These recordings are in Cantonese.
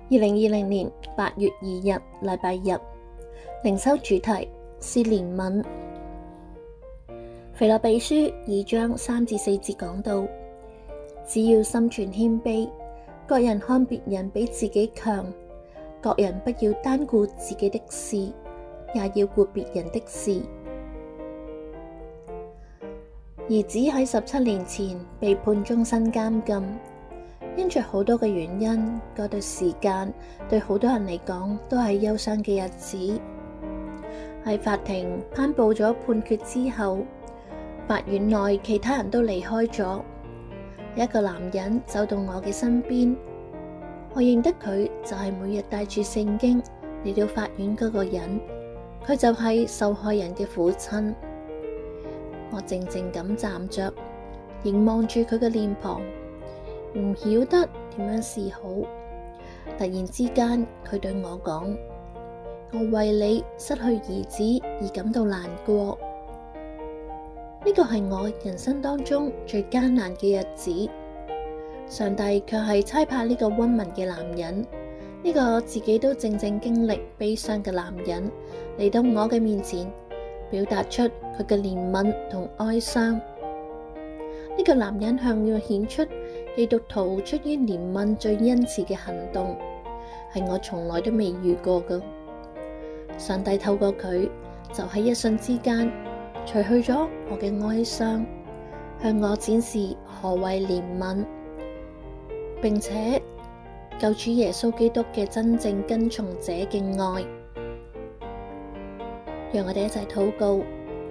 2020年8月2日禮拜日，靈修主題是憐憫。腓立比書2章3至4節講到，只要心存謙卑，各人看別人比自己強，各人不要單顧自己的事，也要顧別人的事。兒子喺17年前被判終身監禁，因着好多嘅原因，嗰段時間對好多人嚟講都係憂傷嘅日子。喺法庭頒布咗判決之後，法院內其他人都離開咗，一個男人走到我嘅身邊，我認得佢就係每日帶住聖經嚟到法院嗰個人，佢就係受害人嘅父親。我靜靜咁站着，凝望住佢嘅臉龐，唔曉得點樣是好。突然之間，佢對我講：我為你失去兒子而感到難過。呢個係我人生當中最艱難嘅日子。上帝卻係差派呢個溫文嘅男人，呢個自己都正經歷悲傷嘅男人嚟到我嘅面前，表達出佢嘅憐憫同哀傷。呢個男人向我顯出基督徒出於憐憫最恩慈嘅行動，係我從來都未遇過嘅。上帝透過佢，就喺一瞬之間除去咗我嘅哀傷，向我展示何謂憐憫，並且救主耶穌基督嘅真正跟從者嘅愛。讓我哋一齊禱告。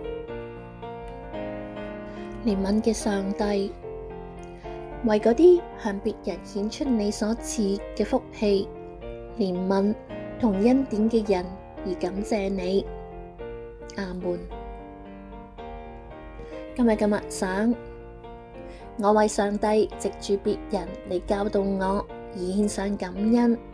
憐憫嘅上帝，為嗰啲向別人顯出你所賜嘅福氣、憐憫同恩典嘅人而感謝你。阿門。今日嘅默想，我為上帝藉住別人嚟教導我而獻上感恩。